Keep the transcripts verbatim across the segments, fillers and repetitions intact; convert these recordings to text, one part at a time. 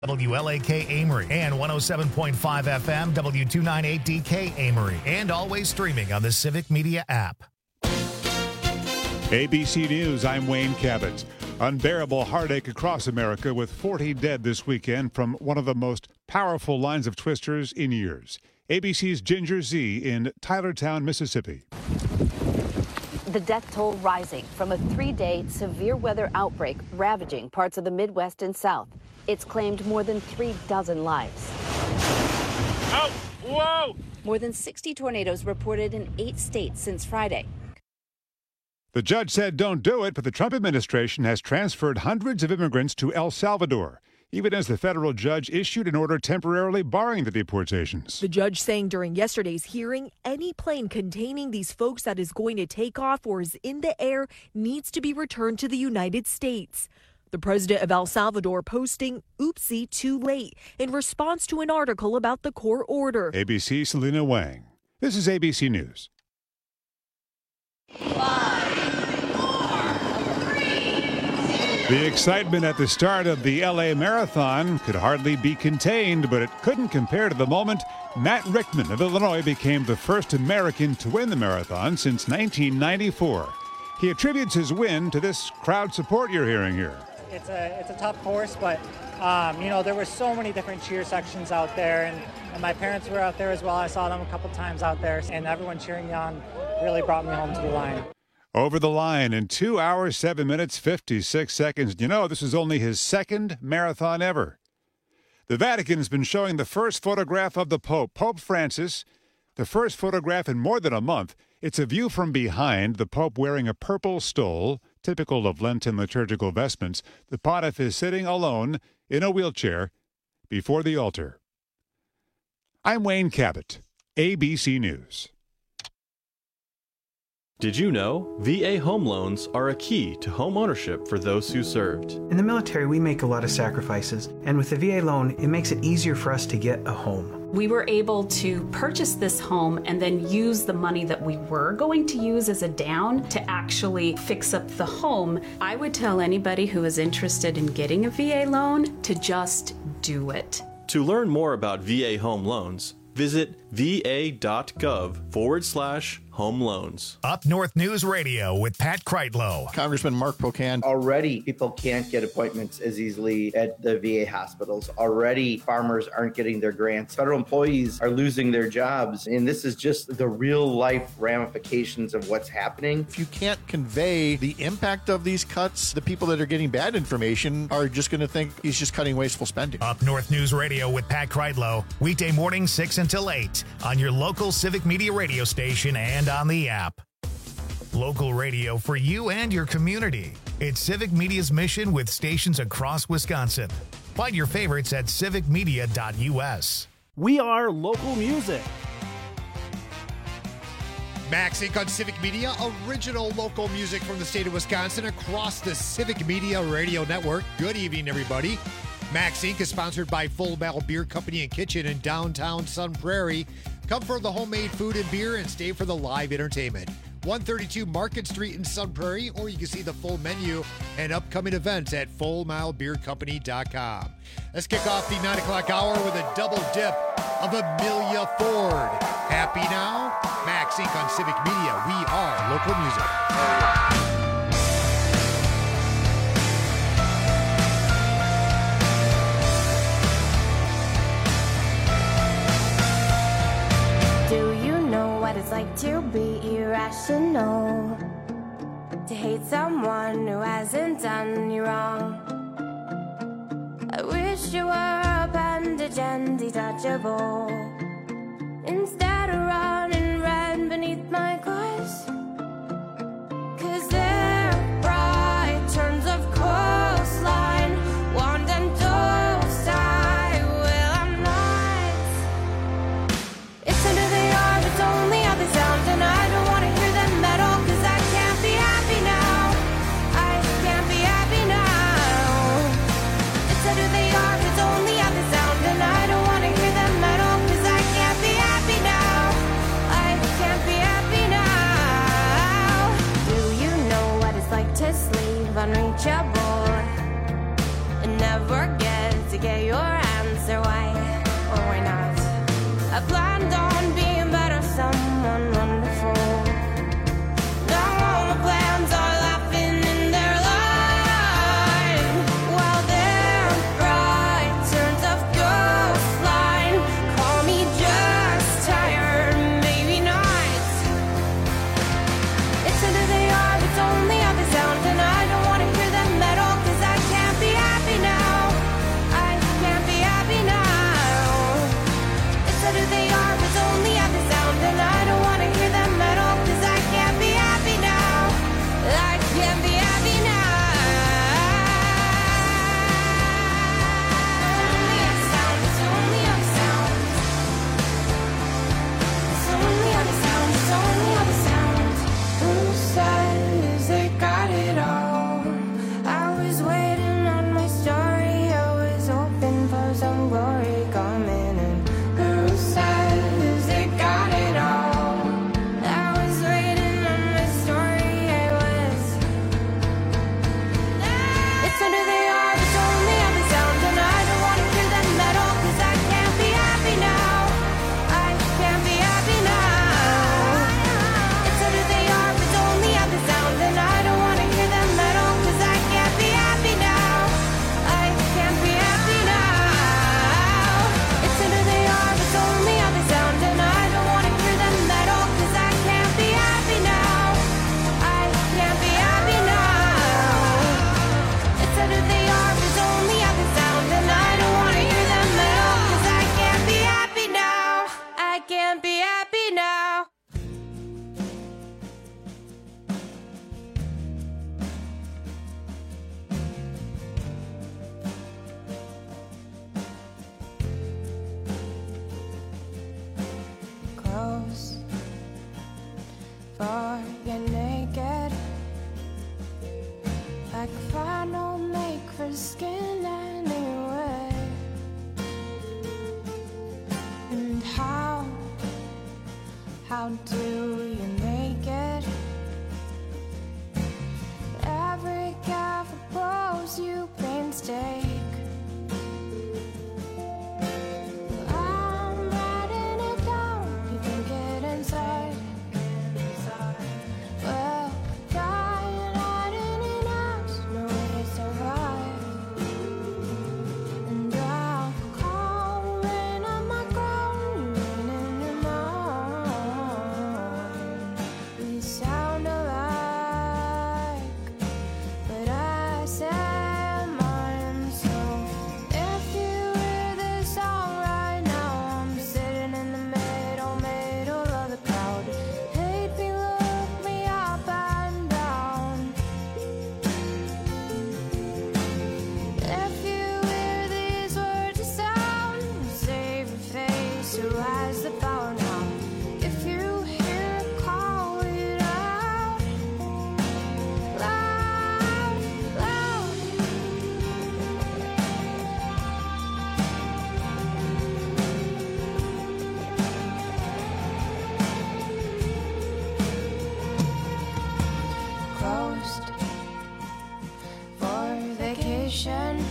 W L A K Amory and one oh seven point five F M W two ninety-eight D K Amory, and always streaming on the Civic Media app. A B C News, I'm Wayne Cabot. Unbearable heartache across America with forty dead this weekend from one of the most powerful lines of twisters in years. A B C's Ginger Z in Tylertown, Mississippi. The death toll rising from a three-day severe weather outbreak ravaging parts of the Midwest and South. It's claimed more than three dozen lives. Oh, whoa! More than sixty tornadoes reported in eight states since Friday. The judge said don't do it, but the Trump administration has transferred hundreds of immigrants to El Salvador, even as the federal judge issued an order temporarily barring the deportations. The judge saying during yesterday's hearing, any plane containing these folks that is going to take off or is in the air needs to be returned to the United States. The president of El Salvador posting, oopsie, too late, in response to an article about the court order. A B C Selena Wang. This is A B C News. Five, four, three, two. The excitement at the start of the L A Marathon could hardly be contained, but it couldn't compare to the moment Matt Rickman of Illinois became the first American to win the marathon since nineteen ninety-four. He attributes his win to this crowd support you're hearing here. It's a it's a tough course, but um, you know, there were so many different cheer sections out there, and, and my parents were out there as well. I saw them a couple times out there, and everyone cheering me on really brought me home to the line. Over the line in two hours, seven minutes, fifty-six seconds. You know, this is only his second marathon ever. The Vatican has been showing the first photograph of the Pope, Pope Francis, the first photograph in more than a month. It's a view from behind, the Pope wearing a purple stole, typical of Lenten liturgical vestments. The pontiff is sitting alone in a wheelchair before the altar. I'm Wayne Cabot, A B C News. Did you know V A home loans are a key to home ownership for those who served? In the military, we make a lot of sacrifices, and with the V A loan, it makes it easier for us to get a home. We were able to purchase this home and then use the money that we were going to use as a down to actually fix up the home. I would tell anybody who is interested in getting a V A loan to just do it. To learn more about V A home loans, visit va.gov forward slash home loans. Up North News Radio with Pat Kreitlow. Congressman Mark Pocan. Already, people can't get appointments as easily at the V A hospitals. Already, farmers aren't getting their grants. Federal employees are losing their jobs. And this is just the real life ramifications of what's happening. If you can't convey the impact of these cuts, the people that are getting bad information are just going to think he's just cutting wasteful spending. Up North News Radio with Pat Kreitlow. Weekday mornings six until eight on your local Civic Media radio station and on the app. Local radio for you and your community. It's Civic Media's mission with stations across Wisconsin. Find your favorites at civic media dot U S. We are local music. Max Inc on Civic Media, original local music from the state of Wisconsin across the Civic Media Radio Network. Good evening, everybody. Max Incorporated is sponsored by Full Metal Beer Company and Kitchen in downtown Sun Prairie. Come for the homemade food and beer and stay for the live entertainment. one thirty-two Market Street in Sun Prairie, or you can see the full menu and upcoming events at full mile beer company dot com. Let's kick off the nine o'clock hour with a double dip of Amelia Ford. Happy now? Max Incorporated on Civic Media. We are local music. It's like to be irrational, to hate someone who hasn't done you wrong. I wish you were a bandage and detachable, instead of running red beneath my clothes. Cause they're bright turns of coastline, wand and toast. I will, I'm not. It's under the arm, it's only how they sound, and I don't want to hear them at all, cause I can't be happy now. I can't be happy now. It's under the arm, it's only how they sound, and I don't want to hear them at all, cause I can't be happy now. I can't be happy now. answer why or why not. I planned on being better, someone wonderful. Now all my plans are laughing in their line, while their pride turns off ghost line. Call me just tired, maybe not. Listen to the are, it's only of a sound, and I don't want to hear them at all, cause I can't be happy now. I can't be happy now. Listen to the are, it's only of a sound, and I don't want to hear them at all, cause I can't be happy now. I can't be happy now. It's only of a sound, it's only of a sound. It's only of a sound, it's only of a sound. Who says they got it all? I was waiting on my story, I was hoping for some glory coming in. Who says they got it all? I was waiting on my story, I was. It's under the are, it's only of a sound, and I don't want to hear them at all, cause I can't be happy now. I can't be happy now. It's under the are, it's only of a sound, and I don't want to hear them at all, cause I can't be happy now. I can't be happy now. It's under the are, it's only of a sound, and I don't want to hear them at all, cause I can't be happy now. I can't be happy now. It's under the are, it's only of a sound, and I don't want to hear them at all, cause I can't be happy now. I can't be happy now. Close for you're naked, like a final make for skin anyway. And how, how do you make it? Every careful pose you painstake. I'm writing it down, you can get inside. Well, dying hiding in us, no way to survive. And I'll call rain on my crown, you rain in your mind. We sound alike, but I say mine. So if you hear this song right now, I'm sitting in the middle, middle of the crowd. Hate me, look me up and down. If you hear these words of sound, save your face, who has the power now? If you hear it, call it out, loud, loud. Closed for vacation.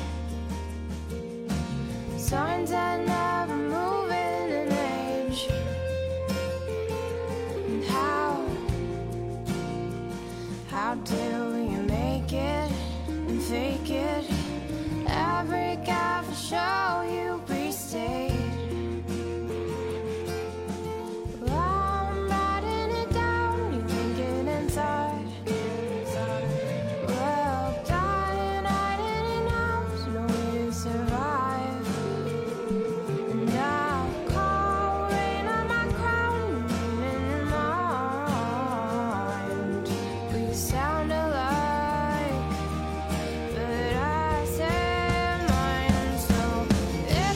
Signs that never move in an age. And how, how do you make it and fake it? Every careful show you restate. Well, I'm writing it down, you can get inside. Well, dying hiding in house, no way to survive. And I'll call rain on my crown, rain in your mind. We sound alike, but I say mine. So if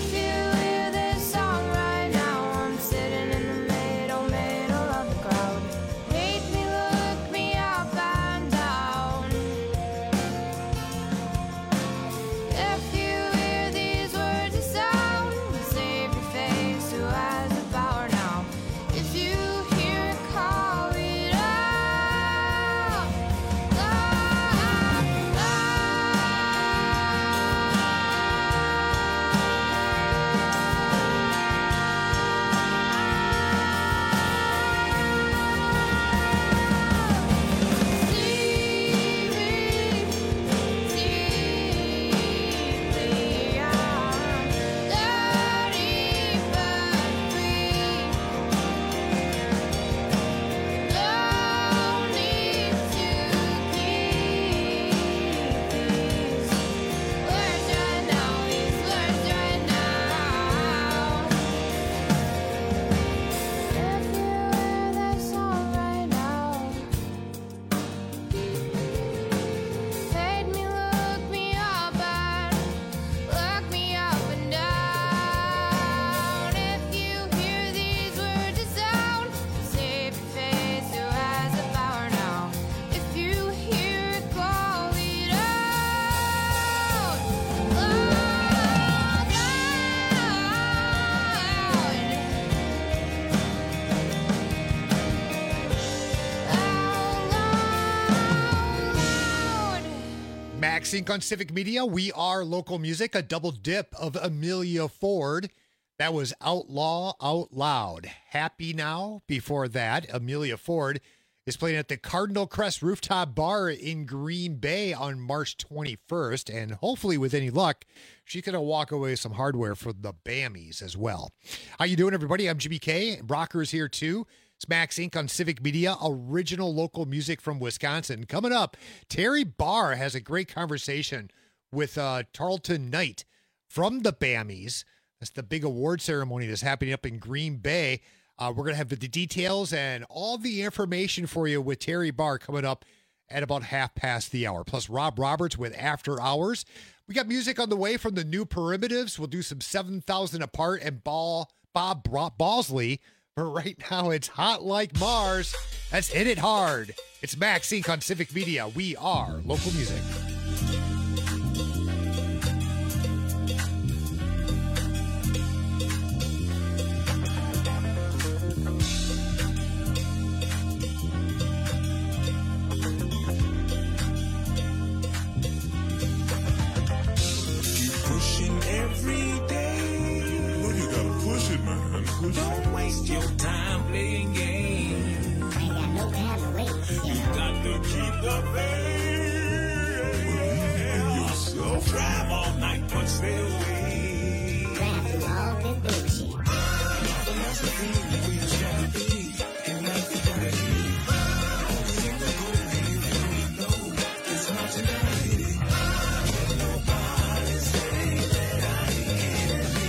Max Inc on Civic Media. We are local music, a double dip of Amelia Ford. That was Outlaw Out Loud. Happy Now. Before that, Amelia Ford is playing at the Cardinal Crest Rooftop Bar in Green Bay on March twenty-first. And hopefully, with any luck, she's going to walk away with some hardware for the Bammies as well. How you doing, everybody? I'm Jimmy K. Rocker's here, too. It's Max Inc on Civic Media, original local music from Wisconsin. Coming up, Terry Barr has a great conversation with uh, Tarleton Knight from the Bammies. That's the big award ceremony that's happening up in Green Bay. Uh, we're going to have the details and all the information for you with Terry Barr coming up at about half past the hour. Plus, Rob Roberts with After Hours. We got music on the way from the New Primitives. We'll do some seven thousand Apart and Ball, Bob Bosley. But right now, it's Hot Like Mars. That's Hit It Hard. It's Max Inc on Civic Media. We are local music. Don't waste your time playing games. I ain't got no time to waste. You got to keep the faith. Yourself. Drive all night, but stay away. Drive through all this bullshit. Philosophy, the way it's got to be. And life is got to be. It's not tonight. Nobody say that I can't be.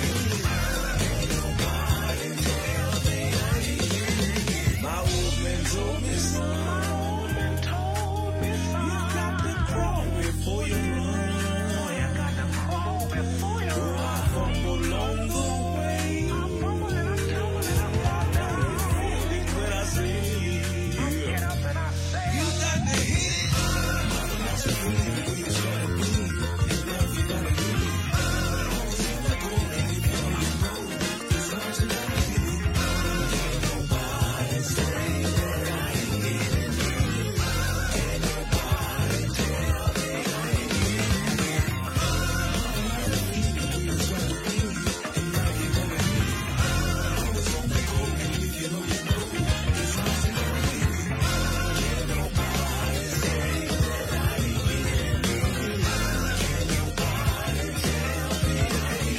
My old man told me, son, my old man told me, son, you got to crawl before you run. You got to crawl before you run. I fumble along the way. I'm fumbling, I'm tumbling, I'm falling down. When I say, I get up and I say, you got to hit it. That's the way it's gotta be. And love you gotta do. Always in the cold and you know you know. It's not tonight. Nobody say that I ain't getting it. Can't nobody tell me I ain't getting it. It's gotta be. And love you gotta do. Always on the cold and if you know you know. It's not tonight. Can't nobody say that I ain't getting it. Can't nobody tell me I ain't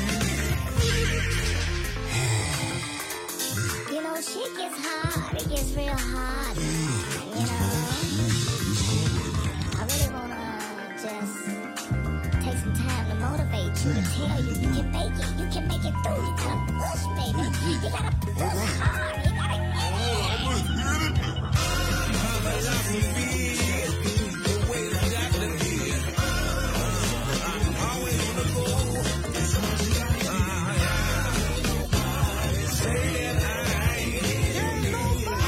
getting it. You know, shit gets hard. It gets real hard. You know, I really wanna just take some time to motivate you to tell you you can make it. You can make it through. You gotta push, baby. You gotta push hard. You gotta get it. The way that I got to be. I'm always on the go. It's not tonight. Nobody say that I ain't getting it.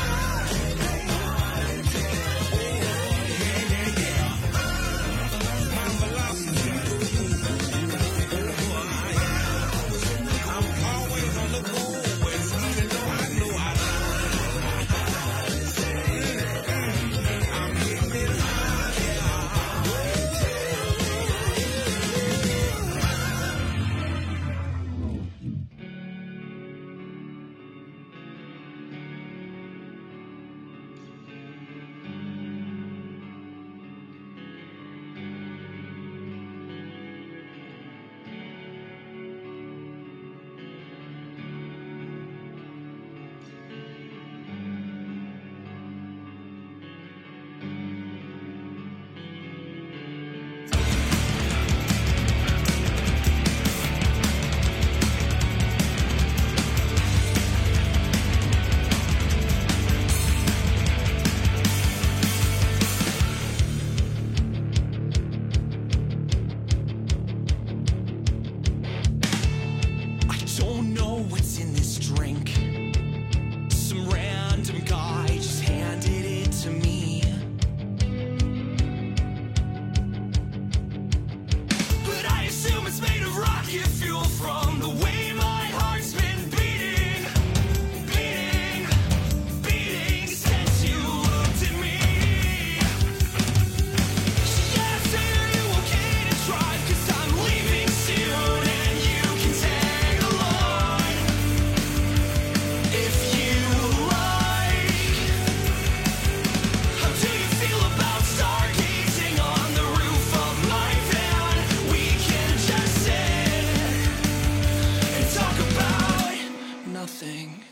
My philosophy. I'm always on the go. Even though I know I I'm hitting it hard, yeah. I don't know what's in this drink. Some random guy just handed it to me. But I assume it's made of rocket fuel from the way my heart's been beating, beating, beating since you looked at me. She asked me, are you thing.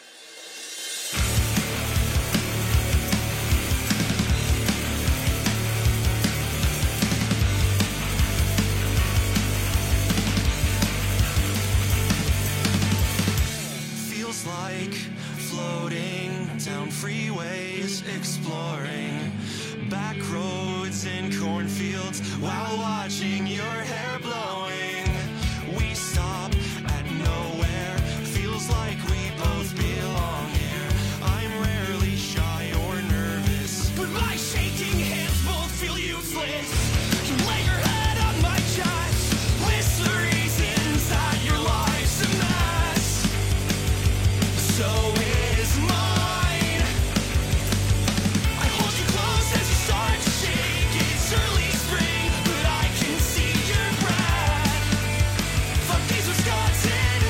Feels like floating down freeways, exploring back roads and cornfields while watching your hair blowing. We stop at nowhere, feels like we both belong here. I'm rarely shy or nervous, but my shaking hands both feel useless. You lay your head on my chest, list the reasons that your life's a mess. So is mine. I hold you close as you start to shake. It's early spring, but I can see your breath. Fuck these Wisconsin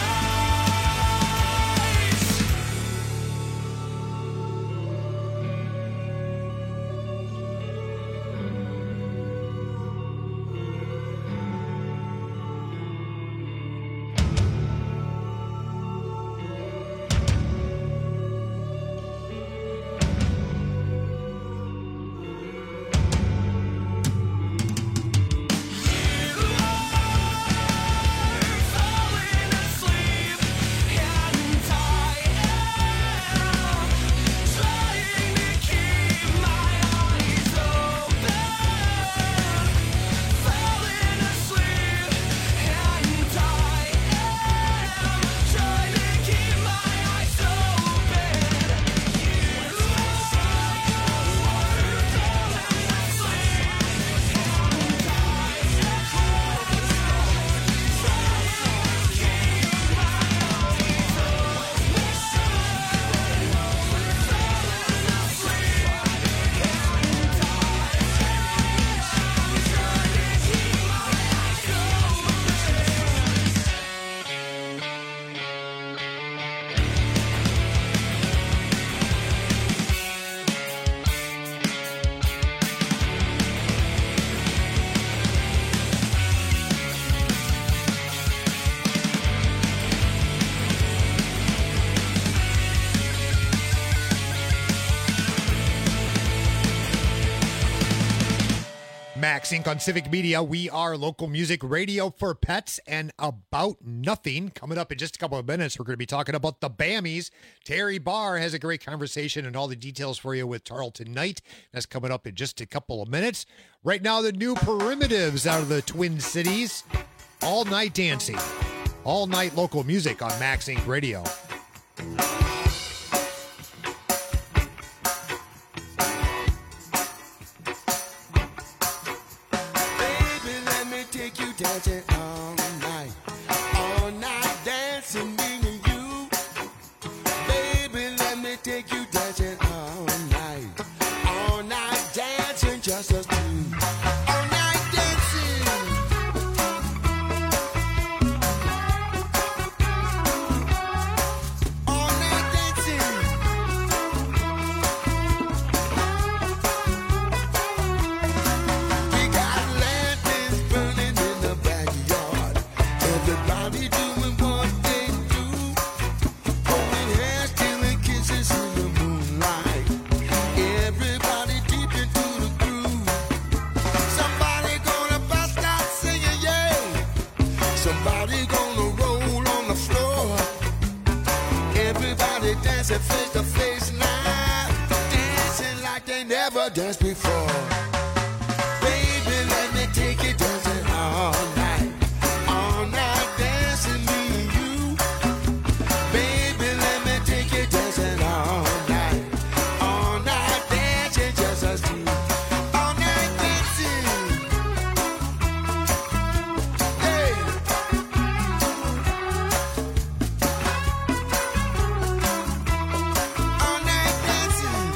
nights. Max Inc on Civic Media. We are local music radio for pets and about nothing. Coming up in just a couple of minutes, we're going to be talking about the Bammies. Terry Barr has a great conversation and all the details for you with Tarleton Knight. That's coming up in just a couple of minutes. Right now, the new Primitives out of the Twin Cities. All night dancing. All night local music on Max Inc Radio. Dancing all night, all night dancing, me and you. Baby, let me take you dancing all night, all night dancing, just us two. All night dancing. All night dancing. We got lanterns burning in the backyard. Everybody doing what they do. Holding hands, stealing kisses in the moonlight. Everybody deep into the groove. Somebody gonna bust out singing, yeah. Somebody gonna roll on the floor. Everybody dancing face to face now. Dancing like they never danced before. Baby, let me take you dancing all night. All night dancing, me and you. Baby, let me take you dancing all night. All night dancing, just us two. All night dancing. Hey. All night dancing.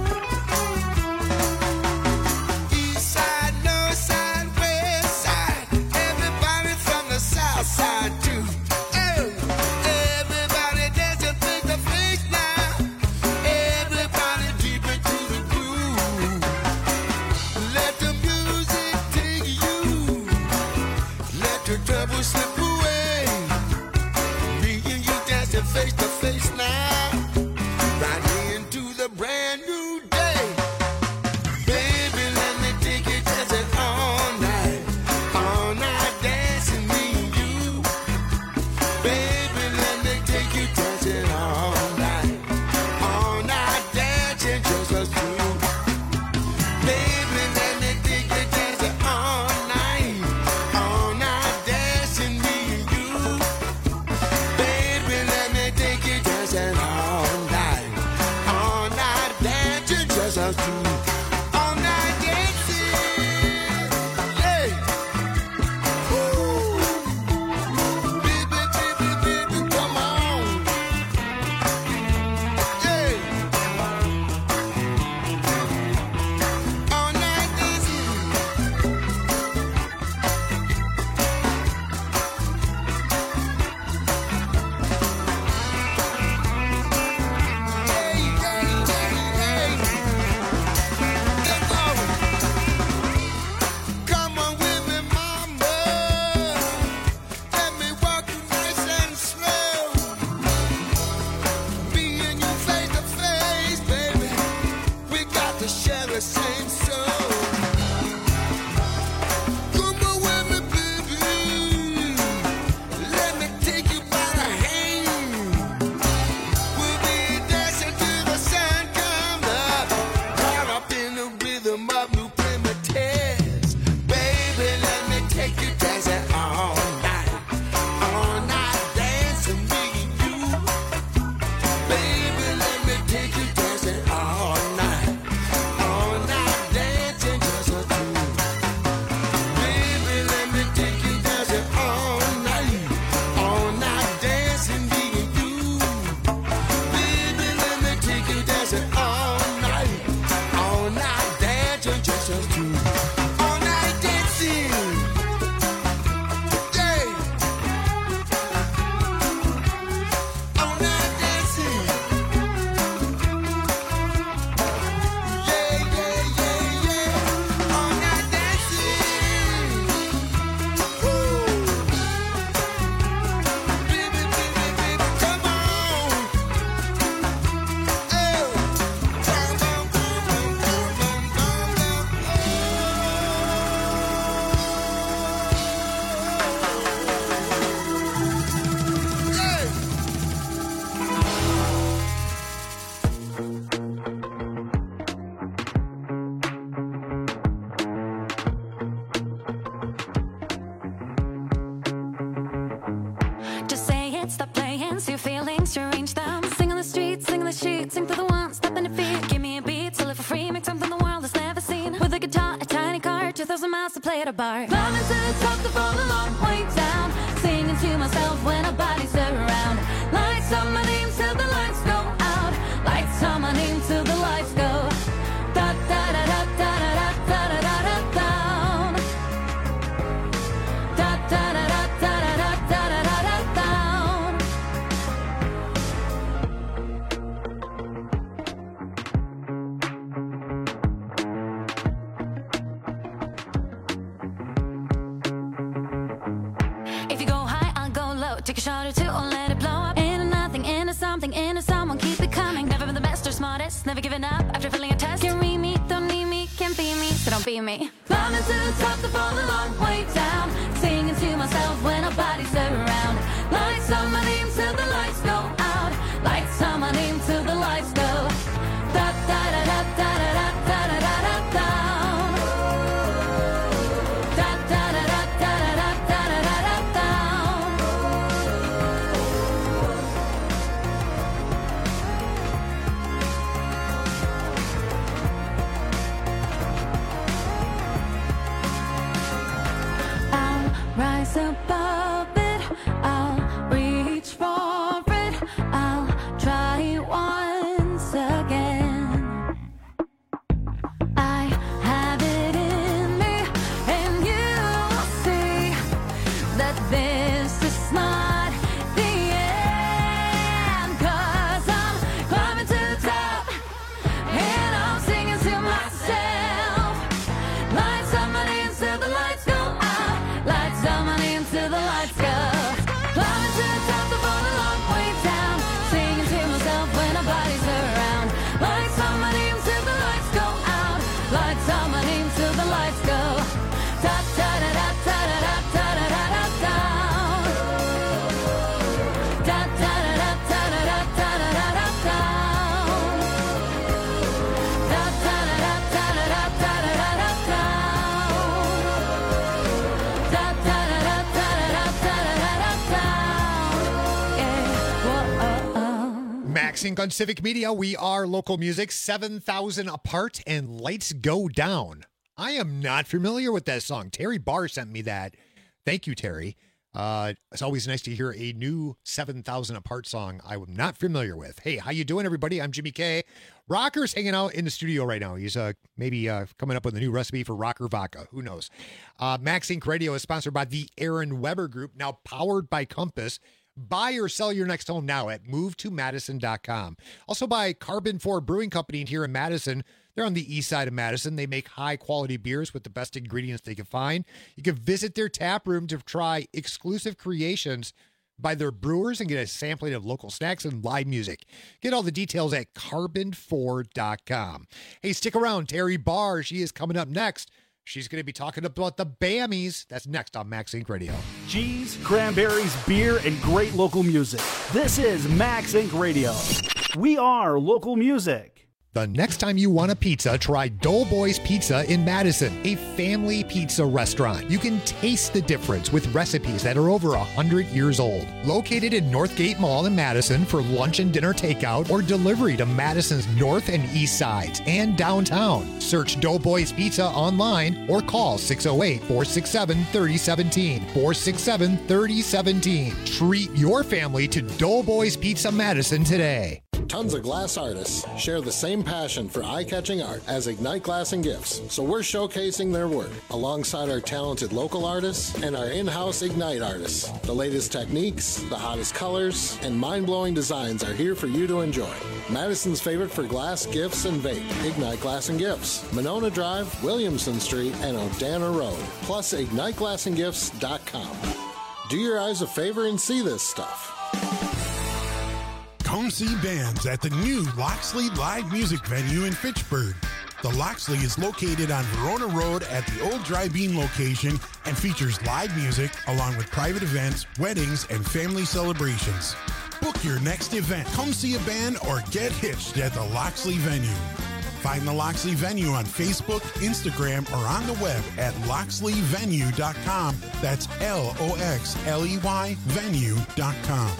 East side, north side, west side. Everybody from the south side too. Oh, everybody dancing face to face now. Everybody deep into the groove. Let the music take you. Let the trouble slip away. Me and you dancing face to face now, right into the brand new day. Baby, let me take you dancing all night, all night dancing me and you. Baby, let me take you dancing all night, all night dancing just us two. Baby, let me take you dancing all night, all night dancing me and you. Baby, let me take you dancing all night, all night dancing just us two. All night dancing, yeah. Woo. Baby, baby, baby, come on, yeah. All night dancing. Hey, hey, hey, hey. Let's go. Come on with me, mama. Let me walk you nice and slow. Being you face to face, baby. We got to share the same soul. Come on with me, baby. Let me take you by the hand. We'll be dancing till the sun comes up, caught up in the rhythm of new primitives. Baby, let me take you dancing all night, all night dancing me and you. Baby, let me take you dancing all night, all night dancing just us two. Baby, let me take you dancing all night, all night dancing me and you. Baby, let me take you dancing all night, all night dancing just us two. All night dancing, yeah. All night dancing, yeah, yeah, yeah, yeah. All night dancing, woo. Baby, baby, baby, come on. Oh, bum, bum, bum, bum, bum, bum, bum. Yeah. Just say it, stop playing, see your feelings, arrange them. Sing on the streets, sing on the sheets, sing for the ones, step in the feet. Give me a beat to live for free, make something the world has never seen. With a guitar, a tiny car, two thousand miles to play at a bar. Climbing to the top to fall a long way down. Singing to myself when nobody's around. Lights on my name till the lights go out. Lights on my name till the lights go. Da da da da da da da da da da down. Da da da da da da da da da da down. If you go high, I'll go low. Take a shot or two, or let it blow up. Into nothing, into something, into someone, keep it coming. Never been the best or smartest, never giving up after failing a test. Can't read me, don't need me, can't be me, so don't be me. Climbing to the top to fall a long way down. Singing to myself when nobody's around. Lights on my name till the lights go out. Lights on my name till the lights go. Da da da da da da da da da da down. Da da da da da da da da da da down. Max Inc on Civic Media. We are local music, seven thousand apart and lights go down. I am not familiar with that song. Terry Barr sent me that. Thank you, Terry. Uh, it's always nice to hear a new seven thousand apart song I'm not familiar with. Hey, how you doing, everybody? I'm Jimmy K. Rocker's hanging out in the studio right now. He's uh, maybe uh, coming up with a new recipe for Rocker Vodka. Who knows? Uh, Max Inc Radio is sponsored by the Aaron Weber Group, now powered by Compass. Buy or sell your next home now at move to madison dot com. Also by Carbon four Brewing Company here in Madison. They're on the east side of Madison. They make high-quality beers with the best ingredients they can find. You can visit their tap room to try exclusive creations by their brewers and get a sampling of local snacks and live music. Get all the details at carbon four dot com. Hey, stick around. Terry Barr, she is coming up next. She's going to be talking about the Bammies. That's next on Max Inc Radio. Cheese, cranberries, beer, and great local music. This is Max Inc Radio. We are local music. The next time you want a pizza, try Doughboys Pizza in Madison, a family pizza restaurant. You can taste the difference with recipes that are over one hundred years old. Located in Northgate Mall in Madison for lunch and dinner takeout or delivery to Madison's north and east sides and downtown. Search Doughboys Pizza online or call six oh eight, four six seven, three oh one seven, four six seven, three oh one seven. Treat your family to Doughboys Pizza Madison today. Tons of glass artists share the same passion for eye-catching art as Ignite Glass and Gifts, so we're showcasing their work alongside our talented local artists and our in-house Ignite artists. The latest techniques, the hottest colors, and mind-blowing designs are here for you to enjoy. Madison's favorite for glass, gifts, and vape, Ignite Glass and Gifts, Monona Drive, Williamson Street, and Odana Road, plus ignite glass and gifts dot com. Do your eyes a favor and see this stuff. Come see bands at the new Loxley Live Music Venue in Fitchburg. The Loxley is located on Verona Road at the old Dry Bean location and features live music along with private events, weddings, and family celebrations. Book your next event, come see a band, or get hitched at the Loxley Venue. Find the Loxley Venue on Facebook, Instagram, or on the web at loxley venue dot com. That's L O X L E Y venue dot com.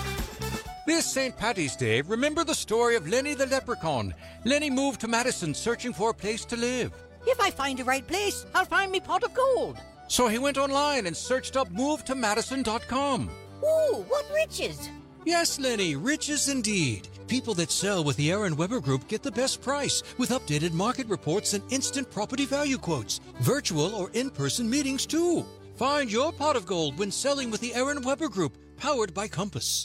This Saint Paddy's Day, remember the story of Lenny the Leprechaun. Lenny moved to Madison searching for a place to live. If I find the right place, I'll find me pot of gold. So he went online and searched up move to madison dot com. Ooh, what riches! Yes, Lenny, riches indeed. People that sell with the Aaron Weber Group get the best price with updated market reports and instant property value quotes. Virtual or in-person meetings, too. Find your pot of gold when selling with the Aaron Weber Group, powered by Compass.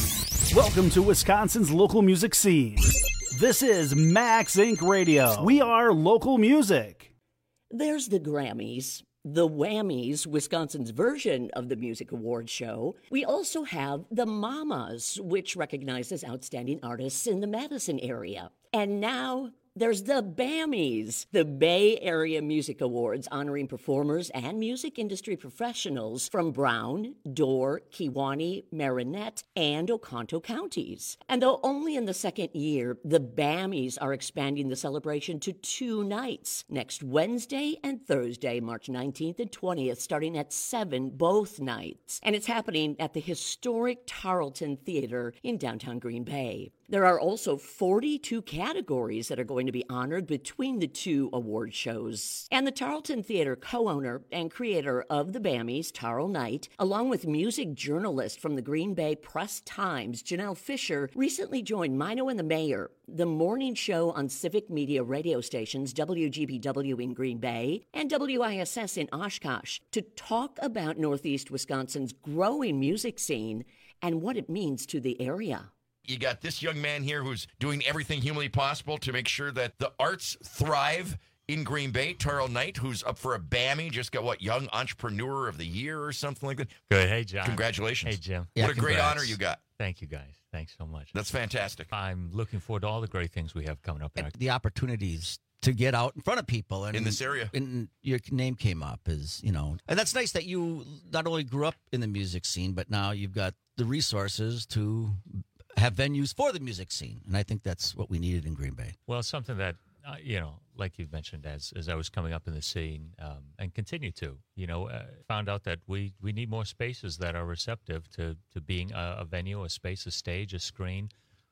Welcome to Wisconsin's local music scene. This is Max Inc Radio. We are local music. There's the Grammys, the Whammies, Wisconsin's version of the Music Awards show. We also have the Mamas, which recognizes outstanding artists in the Madison area. And now there's the Bammies, the Bay Area Music Awards, honoring performers and music industry professionals from Brown, Door, Kewaunee, Marinette, and Oconto counties. And though only in the second year, the Bammies are expanding the celebration to two nights, next Wednesday and Thursday, March nineteenth and twentieth, starting at seven both nights. And it's happening at the historic Tarleton Theater in downtown Green Bay. There are also forty-two categories that are going to be honored between the two award shows. And the Tarleton Theater co-owner and creator of the Bammies, Tarl Knight, along with music journalist from the Green Bay Press-Times, Janelle Fisher, recently joined Mino and the Mayor, the morning show on Civic Media radio stations W G B W in Green Bay and W I S S in Oshkosh, to talk about Northeast Wisconsin's growing music scene and what it means to the area. You got this young man here who's doing everything humanly possible to make sure that the arts thrive in Green Bay. Tarl Knight, who's up for a Bammy, just got, what, Young Entrepreneur of the Year or something like that. Good. Hey, John. Congratulations. Hey, Jim. What Yeah, a great congrats. honor you got. Thank you, guys. Thanks so much. That's fantastic. I'm looking forward to all the great things we have coming up. And the opportunities to get out in front of people. And in this area. And your name came up as, you know, and that's nice that you not only grew up in the music scene, but now you've got the resources to have venues for the music scene. And I think that's what we needed in Green Bay. Well, something that, uh, you know, like you've mentioned, as as I was coming up in the scene um, and continue to, you know, uh, found out that we, we need more spaces that are receptive to, to being a, a venue, a space, a stage, a screen,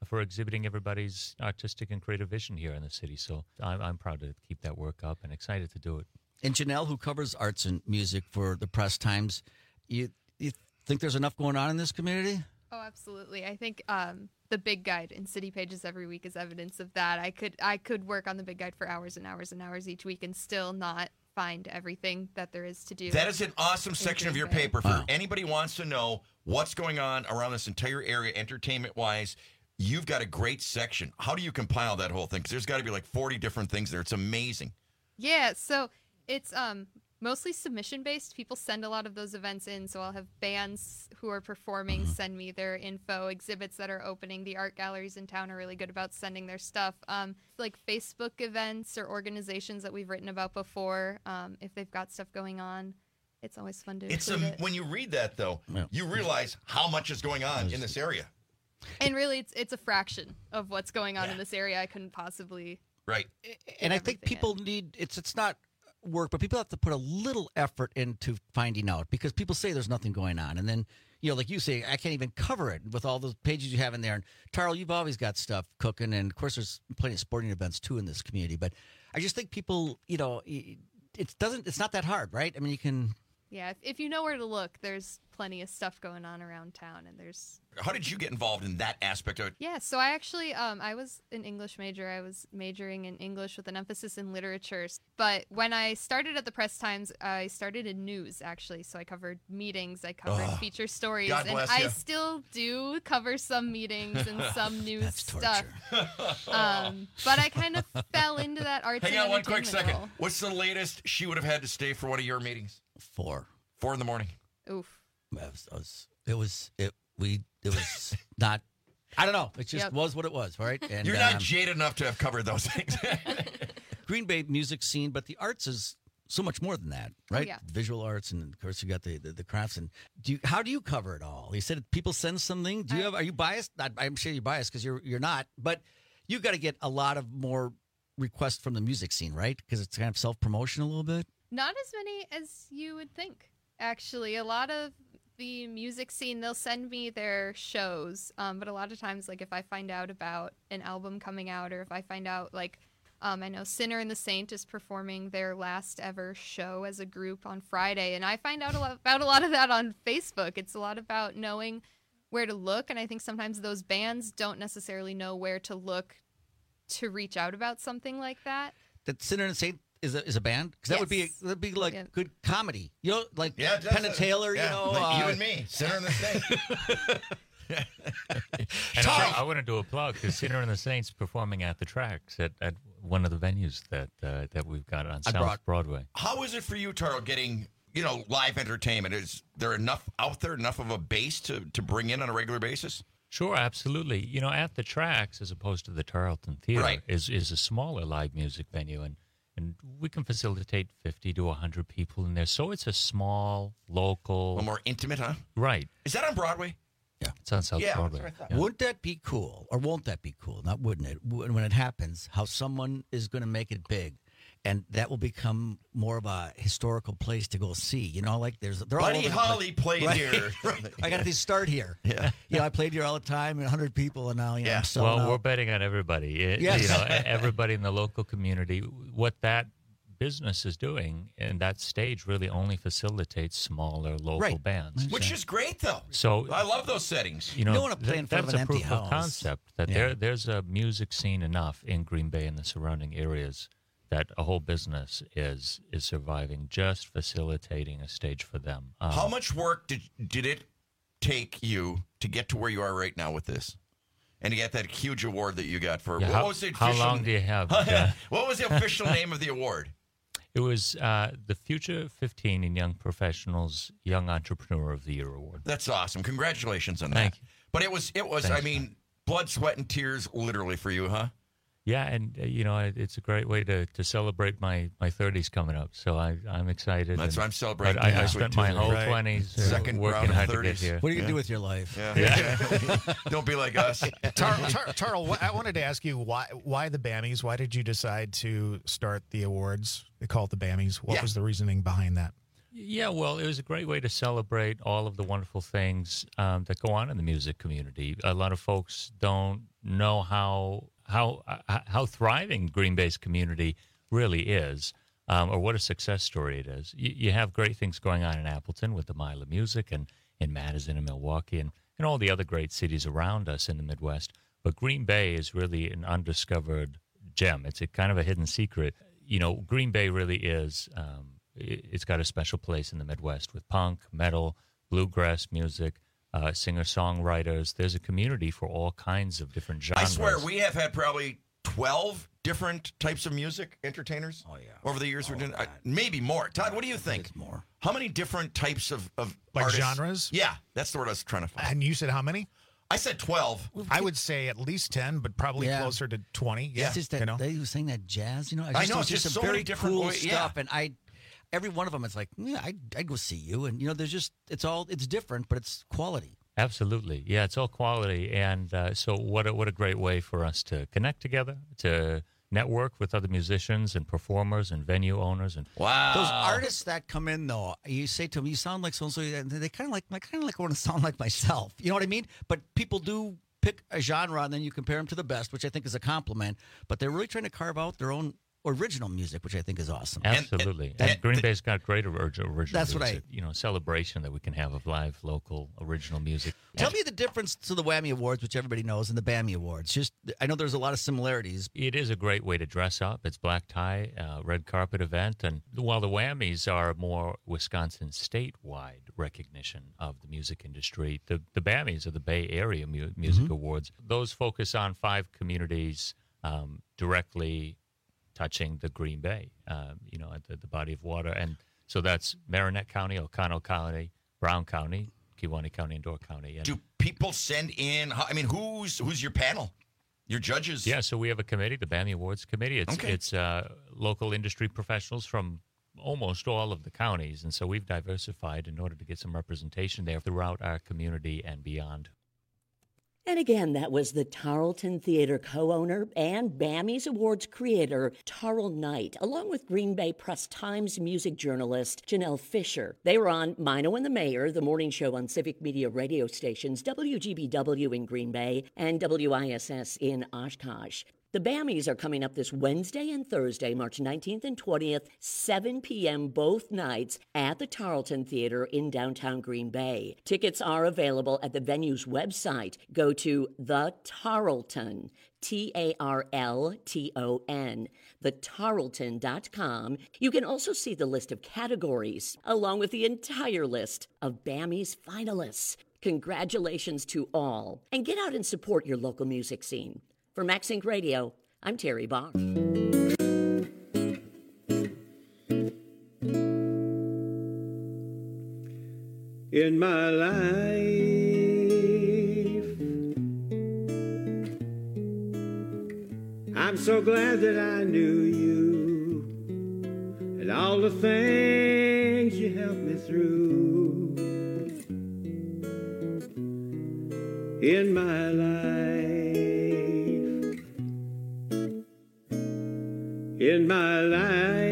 for exhibiting everybody's artistic and creative vision here in the city. So I'm, I'm proud to keep that work up and excited to do it. And Janelle, who covers arts and music for the Press Times, you you think there's enough going on in this community? Oh, absolutely. I think um, the Big Guide in City Pages every week is evidence of that. I could I could work on the Big Guide for hours and hours and hours each week and still not find everything that there is to do. That is an awesome section of your Bay. paper. For Wow. anybody who wants to know what's going on around this entire area, entertainment-wise, you've got a great section. How do you compile that whole thing? Because there's got to be like forty different things there. It's amazing. Yeah, so it's um mostly submission based. People send a lot of those events in, so I'll have bands who are performing Mm-hmm. send me their info, exhibits that are opening. The art galleries in town are really good about sending their stuff. Um, like Facebook events or organizations that we've written about before, um, if they've got stuff going on, it's always fun to It's include a, it. when you read that, though, Yeah. you realize how much is going on in this area. And really, it's it's a fraction of what's going on in this area. I couldn't possibly. Right. And I think people need it's it's not work, but people have to put a little effort into finding out because people say there's nothing going on, and then you know, like you say, I can't even cover it with all those pages you have in there. And Tarl, you've always got stuff cooking, and of course, there's plenty of sporting events too in this community. But I just think people, you know, it it doesn't, it's not that hard, right? I mean, you can. Yeah, if, if you know where to look, there's plenty of stuff going on around town, and there's. How did you get involved in that aspect of it? Yeah, so I actually, um, I was an English major. I was majoring in English with an emphasis in literature. But when I started at the Press Times, I started in news, actually. So I covered meetings, I covered Oh, feature stories. God and bless I ya. still do cover some meetings and some news That's stuff. Um, but I kind of fell into that arts Hang and on one quick entertainment second. role. What's the latest she would have had to stay for one of your meetings? Four. Four in the morning. Oof. It was, it was, it was, it, we, it was not, I don't know. It just Yep. was what it was, right? And, You're not um, jaded enough to have covered those things. Green Bay music scene, but the arts is so much more than that, right? yeah. Visual arts, and of course you got the, the, the crafts. And do you, how do you cover it all? You said people send something. Do you have? Are you biased? Not, I'm sure you're biased because you're you're not. But you got to get a lot of more requests from the music scene, right? Because it's kind of self promotion a little bit. Not as many as you would think, actually. A lot of the music scene, they'll send me their shows, um, but a lot of times, like, if I find out about an album coming out, or if I find out, like, um, I know Sinner and the Saint is performing their last ever show as a group on Friday, and I find out a lot about a lot of that on Facebook. It's a lot about knowing where to look, and I think sometimes those bands don't necessarily know where to look to reach out about something like that. That Sinner and Saint is a is a band because that would be Yes. that'd be like Yeah. good comedy. You know, like Yeah, it Penn does. and Taylor. Yeah, you know, like you uh, and me, Sinner and the Saint. And I, I want to do a plug because Sinner and the Saints performing at the Tracks at, at one of the venues that uh, that we've got on I South brought- Broadway. How is it for you, Taro, getting, you know, live entertainment? Is there enough out there, enough of a base to, to bring in on a regular basis? Sure, absolutely. You know, at the Tracks, as opposed to the Tarleton Theater, Right. is is a smaller live music venue, and and we can facilitate fifty to one hundred people in there. So it's a small, local, A little more intimate, huh? right? Is that on Broadway? Yeah, it's on South Yeah, Broadway. that's what I thought. Yeah. Wouldn't that be cool, or won't that be cool? Not wouldn't it? When when it happens, how someone is going to make it big, and that will become more of a historical place to go see. You know, like there's they're all Buddy over the Holly place. played Right. here. I got to start here. Yeah. You know, I played here all the time, and one hundred people, and now you know. Yeah. I'm selling Well, out. we're betting on everybody. It- Yes. You know, everybody in the local community. What that business is doing, and that stage really only facilitates smaller local Right. bands. Which is great, though. So I love those settings. You know, don't wanna play that- in front of that's an a proof empty of house. concept that Yeah. there there's a music scene enough in Green Bay and the surrounding areas that a whole business is is surviving, just facilitating a stage for them. Um, How much work did did it take you to get to where you are right now with this? And to get that huge award that you got for Yeah, what how- was the how official long do you have, uh, what was the official name of the award? It was uh, the Future fifteen in Young Professionals Young Entrepreneur of the Year award. That's awesome. Congratulations on Thank that. But it was it was Thanks, I mean blood, sweat, and tears literally for you, huh? Yeah, and uh, you know it, it's a great way to, to celebrate my, my thirties coming up. So I I'm excited. That's and- what I'm celebrating but I, I next week, spent my too. whole Right. twenties uh, Second round working of hard to get thirties. here. What are you Yeah. gonna do with your life? Yeah. Yeah. Don't be like us. Tar- Tar- Tarl, wh- I wanted to ask you why why the Bammies? Why did you decide to start the awards? They call it the Bammies. What Yeah. was the reasoning behind that? Yeah, well, it was a great way to celebrate all of the wonderful things um, that go on in the music community. A lot of folks don't know how how uh, how thriving Green Bay's community really is, um, or what a success story it is. You, you have great things going on in Appleton with the Mila Music, and in Madison and Milwaukee, and, and all the other great cities around us in the Midwest. But Green Bay is really an undiscovered gem. It's a kind of a hidden secret. You know, Green Bay really is. Um, It's got a special place in the Midwest with punk, metal, bluegrass music, uh, singer-songwriters. There's a community for all kinds of different genres. I swear, we have had probably twelve different types of music entertainers oh, yeah. over the years. Oh, we're doing, uh, maybe more. Todd, what do you think? More. How many different types of, of like artists? genres? Yeah, that's the word I was trying to find. And you said how many? I said twelve. I would say at least ten, but probably Yeah. closer to twenty. Yeah, It's just that you know? they were saying that jazz, you know. I just, know, it's it's just just some so very many different cool ways- yeah. stuff, and I, every one of them, it's like, yeah, I, I'd go see you, and you know, there's just, it's all, it's different, but it's quality. Absolutely. Yeah, it's all quality. And uh, so what a, what a great way for us to connect together, to network with other musicians and performers and venue owners. And wow. Those artists that come in, though, you say to them, you sound like so-and-so, and they kind of like, I kind of like want to sound like myself. You know what I mean? But people do pick a genre, and then you compare them to the best, which I think is a compliment. But they're really trying to carve out their own original music, which I think is awesome. Absolutely. And, and, and Green Bay's got great or- original That's music. what I- You know, celebration that we can have of live, local, original music. Tell me the difference to the Whammy Awards, which everybody knows, and the Bammy Awards. Just, I know there's a lot of similarities. It is a great way to dress up. It's black tie, uh, red carpet event. And while the Whammies are more Wisconsin statewide recognition of the music industry, the, the Bammies are the Bay Area mu- Music Mm-hmm. Awards. Those focus on five communities um, directly touching the Green Bay, um, you know, at the, the body of water. And so that's Marinette County, O'Connell County, Brown County, Kewaunee County, and Door County. And Do people send in, I mean, who's who's your panel? Your judges? yeah, so we have a committee, the Bammy Awards Committee. It's Okay. it's uh, local industry professionals from almost all of the counties, and so we've diversified in order to get some representation there throughout our community and beyond. And again, that was the Tarleton Theater co-owner and Bammy's Awards creator, Tarl Knight, along with Green Bay Press-Times music journalist Janelle Fisher. They were on Mino and the Mayor, the morning show on Civic Media radio stations W G B W in Green Bay and W I S S in Oshkosh. The Bammies are coming up this Wednesday and Thursday, March nineteenth and twentieth, seven p.m. both nights at the Tarleton Theater in downtown Green Bay. Tickets are available at the venue's website. Go to The Tarleton, T A R L T O N, the tarleton dot com. You can also see the list of categories, along with the entire list of Bammy's finalists. Congratulations to all, and get out and support your local music scene. For MaxSync Radio, I'm Terry Barr. In my life, I'm so glad that I knew you and all the things you helped me through. In my life, in my life,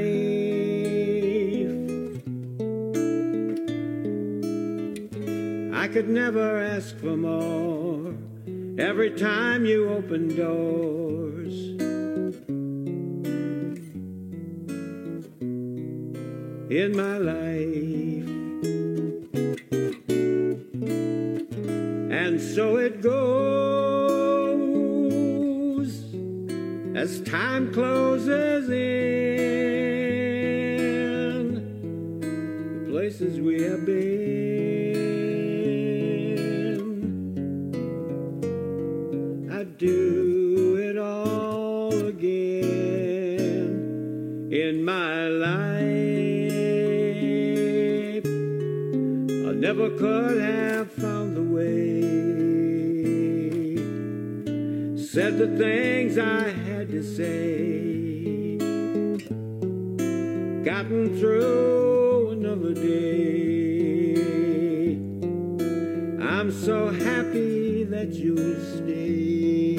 I could never ask for more. Every time you open doors, in my life, and so it goes as time closes in the places we have been. I'd do it all again in my life. I never could have found the way, said the things I had to say, gotten through another day. I'm so happy that you'll stay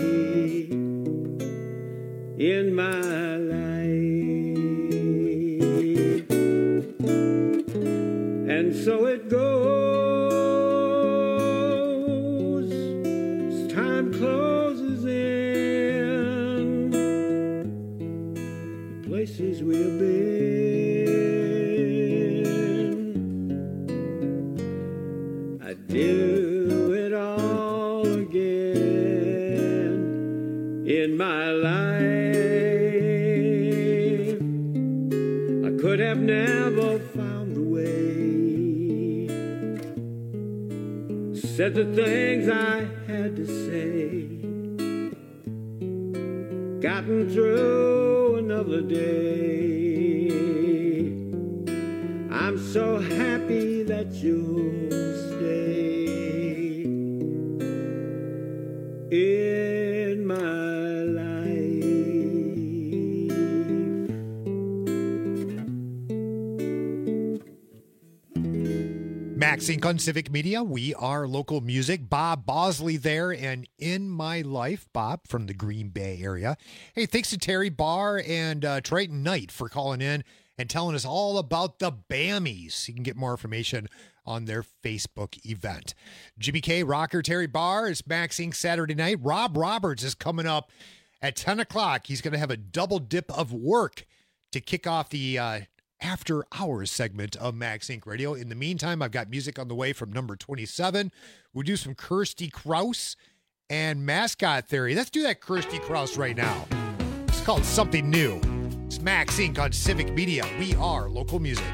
in my life. And so it goes as time closes in. The places we have been, I do it all again in my life. I could have never found the way, said the things I had to say, gotten through another day. I'm so happy that you'll stay in my life. Max Inc on Civic Media. We are local music. Bob Bosley there and In My Life. Bob from the Green Bay area. Hey, thanks to Terry Barr and uh, Triton Knight for calling in and telling us all about the Bammies. You can get more information on their Facebook event. Jimmy K, Rocker, Terry Barr. It's Max Inc Saturday night. Rob Roberts is coming up at ten o'clock. He's going to have a double dip of work to kick off the uh, after hours segment of Max Inc Radio. In the meantime, I've got music on the way from number twenty-seven. We'll do some Kirsty Krause and Mascot Theory. Let's do that Kirsty Krause right now. It's called Something New. It's Max Inc on Civic Media. We are local music.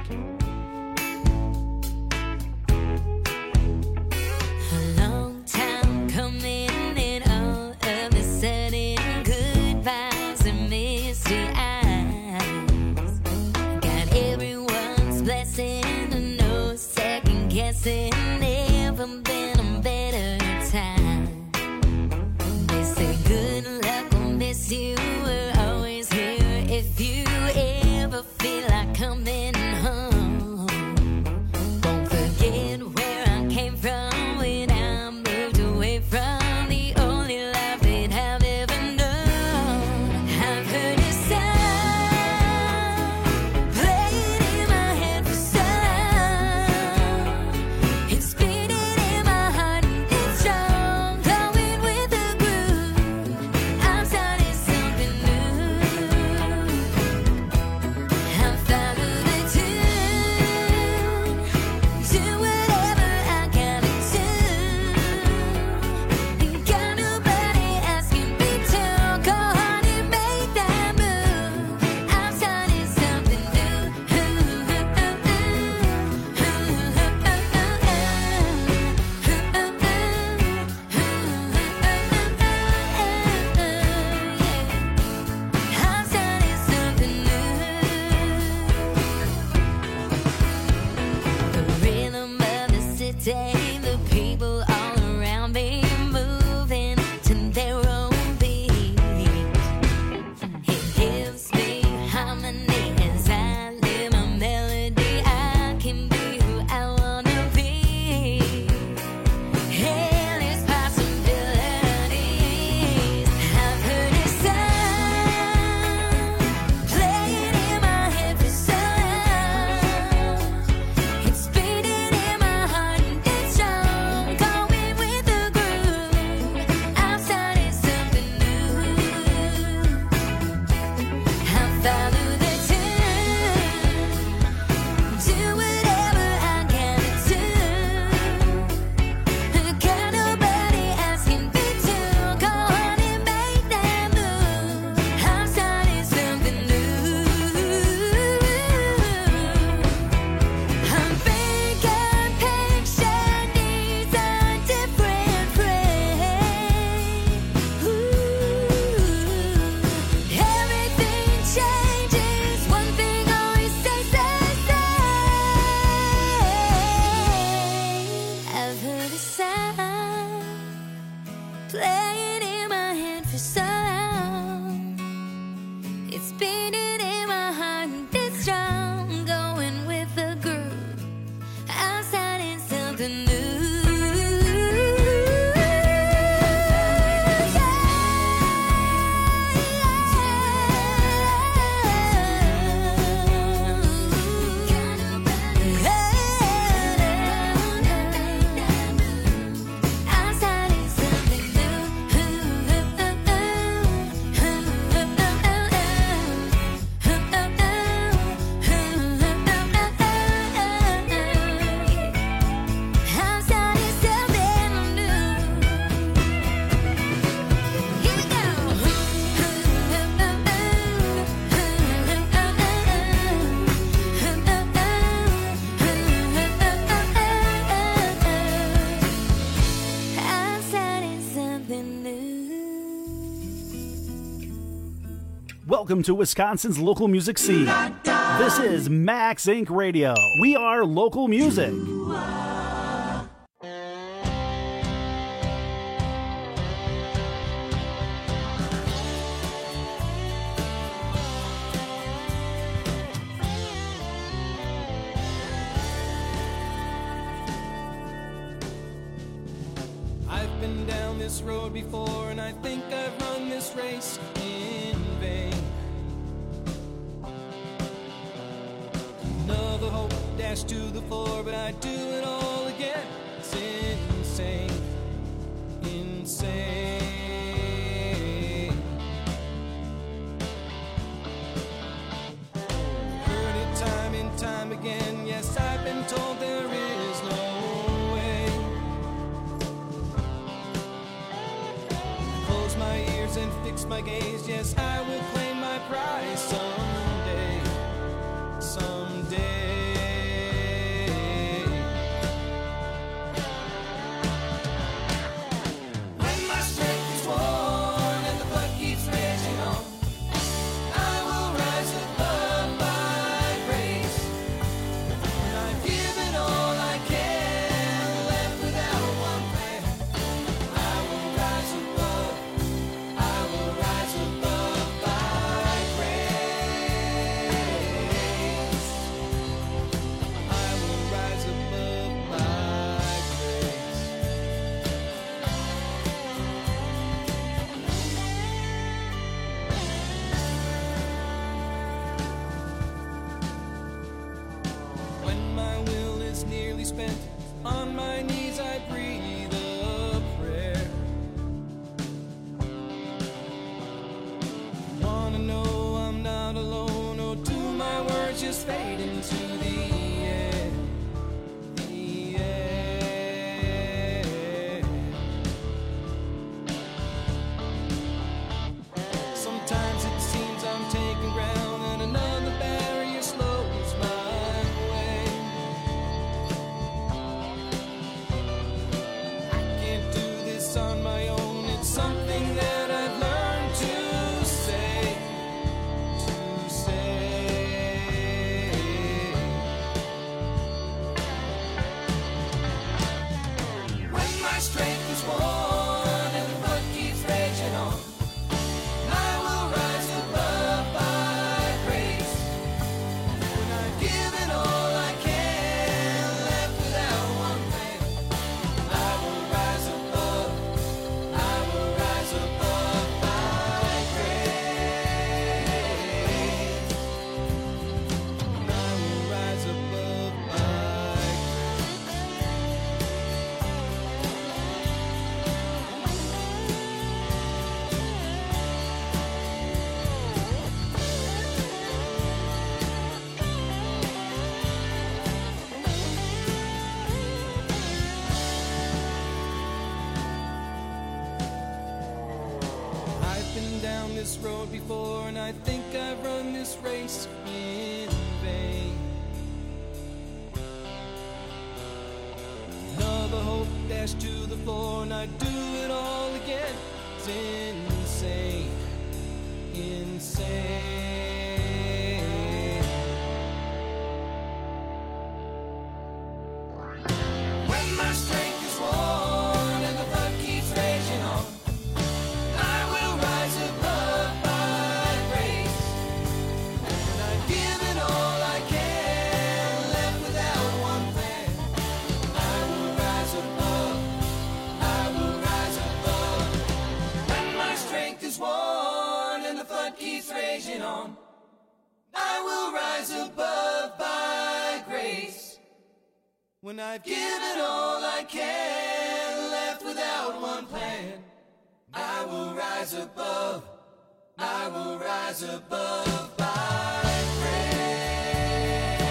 A long time coming, and all of a sudden, good vibes and misty eyes. Got everyone's blessing, and no second guessing. Never been a better time. They say good luck will miss you. We're always here if you ever feel like coming home. Won't forget where I came from when I moved away from the only life that I've ever known. I've heard a sound playing in my head for so long. It's beating in my heart and it's strong, going with the groove. I'm starting something new. I'm following the tune, do whatever I gotta do. Ain't got nobody asking me to go on and make that move. I'm starting something I'm starting something new. The rhythm of the city, the people all around me moving to their own beat. It gives me harmony as I live my melody. I can be who I wanna be. Endless possibilities. I've heard it sound playing in my head for so long. It's beating in my heart and it's strong, going with the groove. I'm starting something new. I follow the tune, do whatever I gotta do. Got nobody asking me to go on and make that move. I'm starting something new. I'm big and patient, needs a different frame. Ooh, everything changes, one thing always stays the same. I've heard a sound playing in my head for so long. It's beating in my heart and it's strong, going with the groove. I'm starting something new. Welcome to Wisconsin's local music scene. This is Max Incorporated. Radio. We are local music. I've been down this road before, and I think I've run this race in vain. Another hope dashed to the floor, but I do it all again. It's insane, insane. Heard it time and time again. Yes, I've been told there is no way. Close my ears and fix my gaze. Yes, I will claim my prize someday, someday. When my strength is worn and the blood keeps raging on, I will rise above by grace. When I've given all I can, left without one plan, I will rise above, I will rise above by grace. I will rise above by grace. When my will is nearly spent, on my knees I breathe a prayer. Wanna know I'm not alone, or do my words just fade into the air? The air. Sometimes it seems I'm taking ground, and another barrier slows my way. I can't do this on my own. It's something that I've learned to say, to say. When my strength is worn and the blood keeps raging on, I will rise above by grace. When I've given all I can, left without one plan, I will rise above, I will rise above by grace. I will rise above by I've been down this road before, and I think I've run this race in vain. Another hope dashed to the floor, and I do it all again. It's insane, insane. When my strength is worn and the blood keeps raging on, I will rise above by grace. When I've given all I can, left without one plan, I will rise above, I will rise above. When my strength is worn and the flood keeps raging on, I will rise above by grace. When I've given all I can, left without one plan, I will rise above, I will rise above by grace.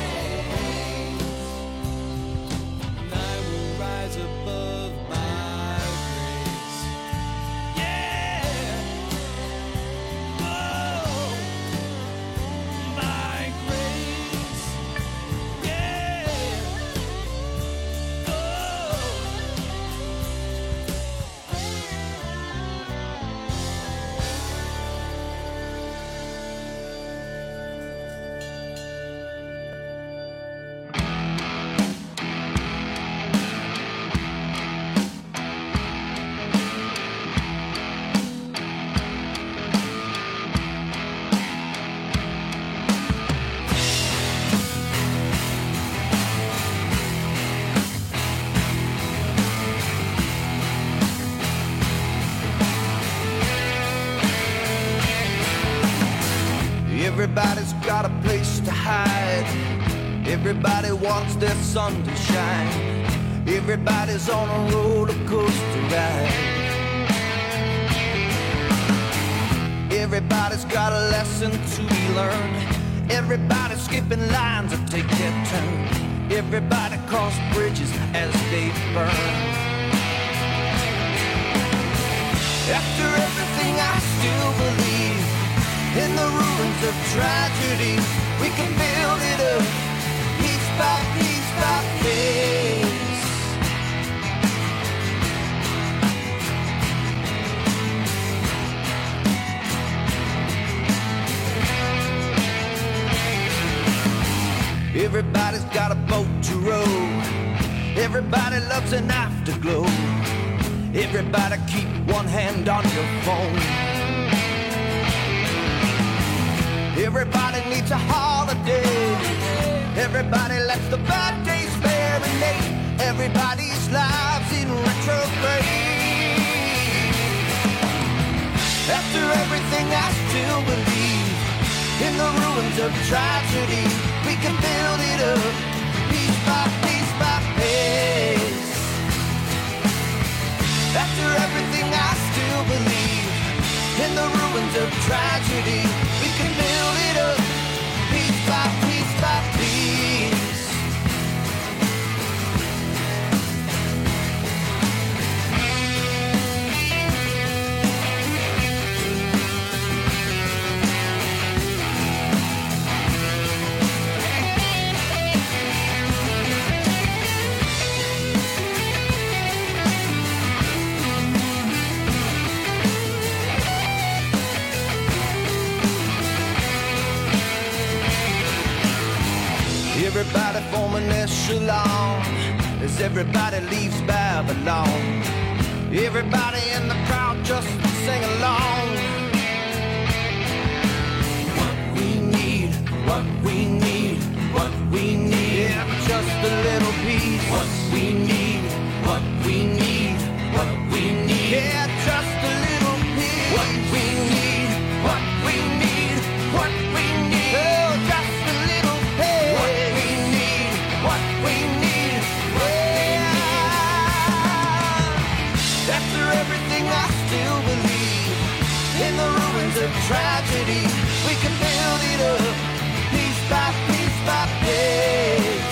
And I will rise above by grace. Yeah. Oh, by grace. Yeah. Oh. Everybody's got a place to hide. Everybody wants their sun to shine. Everybody's on a roller coaster ride. Everybody's got a lesson to be learned. Everybody's skipping lines to take their turn. Everybody cross bridges as they burn. After everything I still believe in the ruins of tragedy. We can build it up piece by piece by piece. Everybody's got a boat to row. Everybody loves an afterglow. Everybody keep one hand on your phone. Everybody needs a holiday. Everybody lets the bad days marinate. Everybody's lives in retrograde. After everything I still believe in the ruins of tragedy. We can build it up piece by piece by piece. After everything I still believe in the ruins of tragedy. We can build it up piece by piece by piece. Everybody form an echelon as everybody leaves Babylon. Everybody in the crowd just sing along. What we need, what we need, what we need. Yeah, just a little piece. What we need, what we need, what we need. Yeah, just a little piece. What we need, what we need, what we need. Oh, just a little piece. What we need, what we need, yeah. After everything I still believe in the ruins of tragedy. We can build it up piece by piece by piece.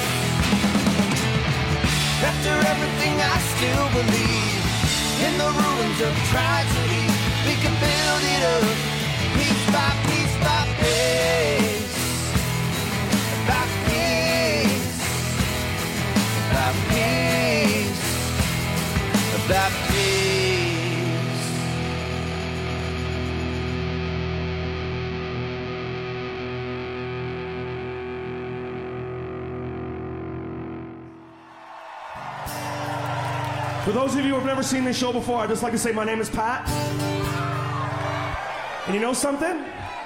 After everything I still believe in the ruins of tragedy. We can build it up piece by piece by piece. By piece. By piece. By piece. For those of you who have never seen this show before, I'd just like to say my name is Pat. And you know something?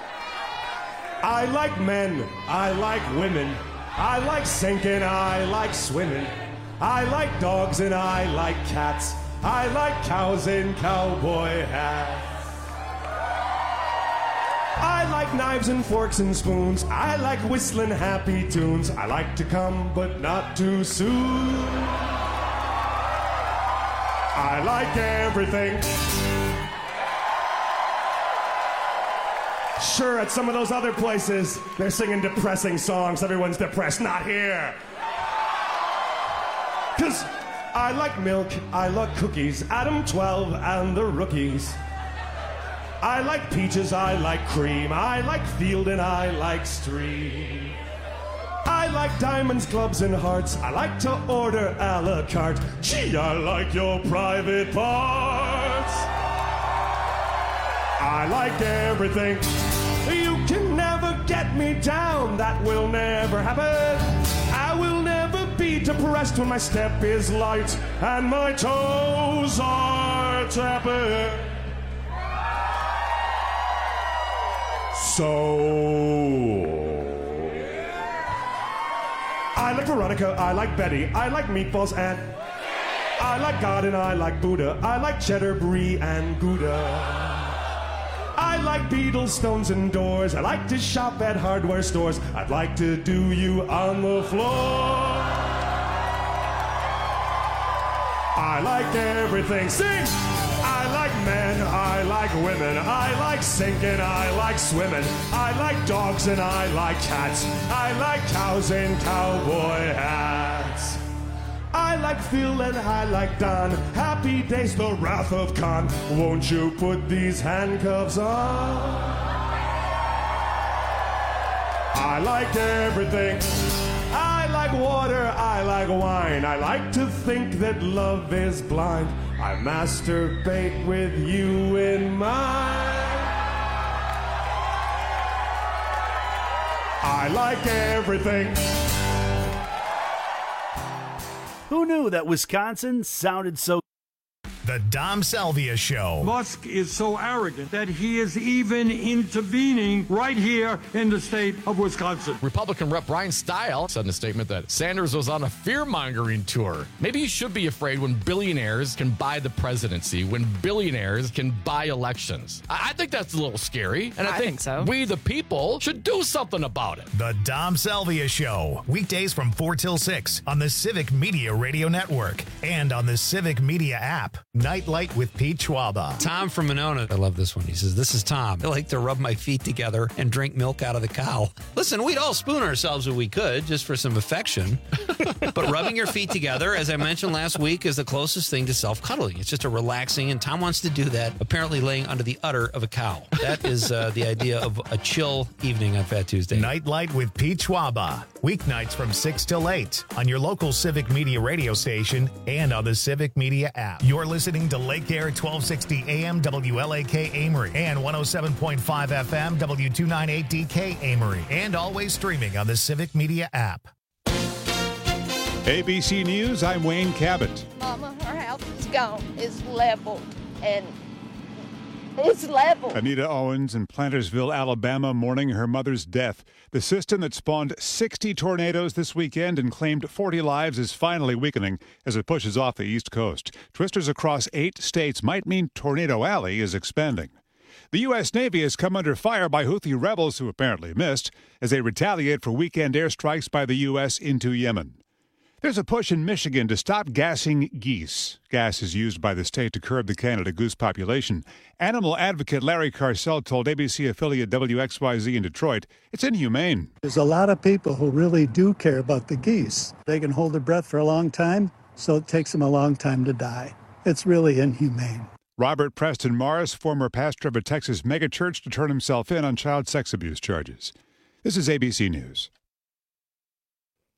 I like men. I like women. I like sinking. I like swimming. I like dogs and I like cats. I like cows in cowboy hats. I like knives and forks and spoons. I like whistling happy tunes. I like to come, but not too soon. I like everything. Sure, at some of those other places, they're singing depressing songs. Everyone's depressed. Not here. Because I like milk, I like cookies, Adam twelve and the Rookies. I like peaches, I like cream, I like field and I like stream. I like diamonds, clubs, and hearts. I like to order a la carte. Gee, I like your private parts. I like everything. You can never get me down. That will never happen. I will never be depressed when my step is light and my toes are tapping. So... I like Veronica, I like Betty, I like meatballs and I like God and I like Buddha, I like cheddar, brie, and Gouda. I like Beatles, Stones, and Doors. I like to shop at hardware stores. I'd like to do you on the floor. I like everything. Sing! I like men, I like women, I like sinking, I like swimming, I like dogs and I like cats, I like cows and cowboy hats. I like Phil and I like Don, happy days, the wrath of Khan. Won't you put these handcuffs on? I like everything. I like water, I like wine. I like to think that love is blind. I masturbate with you in mind. I like everything. Who knew that Wisconsin sounded so? The Dom Salvia Show. Musk is so arrogant that he is even intervening right here in the state of Wisconsin. Republican Rep Brian Stile said in a statement that Sanders was on a fear-mongering tour. Maybe you should be afraid when billionaires can buy the presidency, when billionaires can buy elections. I, I think that's a little scary, and I, I think, think so. we, the people, should do something about it. The Dom Salvia Show. Weekdays from four till six on the Civic Media Radio Network and on the Civic Media app. Nightlight with Pete Schwaba. Tom from Monona. I love this one. He says, this is Tom. I like to rub my feet together and drink milk out of the cow. Listen, we'd all spoon ourselves if we could, just for some affection. But rubbing your feet together, as I mentioned last week, is the closest thing to self-cuddling. It's just a relaxing, and Tom wants to do that, apparently laying under the udder of a cow. That is uh, the idea of a chill evening on Fat Tuesday. Nightlight with Pete Schwaba. Weeknights from six till eight on your local Civic Media radio station and on the Civic Media app. You're listening to Lake Air twelve sixty A M W L A K Amory and one oh seven point five F M W two ninety-eight D K Amory, and always streaming on the Civic Media app. A B C News, I'm Wayne Cabot. Mama, her house is gone. It's level, and it's level. Anita Owens in Plantersville, Alabama, mourning her mother's death. The system that spawned sixty tornadoes this weekend and claimed forty lives is finally weakening as it pushes off the East Coast. Twisters across eight states might mean Tornado Alley is expanding. The U S. Navy has come under fire by Houthi rebels who apparently missed as they retaliate for weekend airstrikes by the U S into Yemen. There's a push in Michigan to stop gassing geese. Gas is used by the state to curb the Canada goose population. Animal advocate Larry Carcel told A B C affiliate W X Y Z in Detroit it's inhumane. There's a lot of people who really do care about the geese. They can hold their breath for a long time, so it takes them a long time to die. It's really inhumane. Robert Preston Morris, former pastor of a Texas megachurch, to turn himself in on child sex abuse charges. This is A B C News.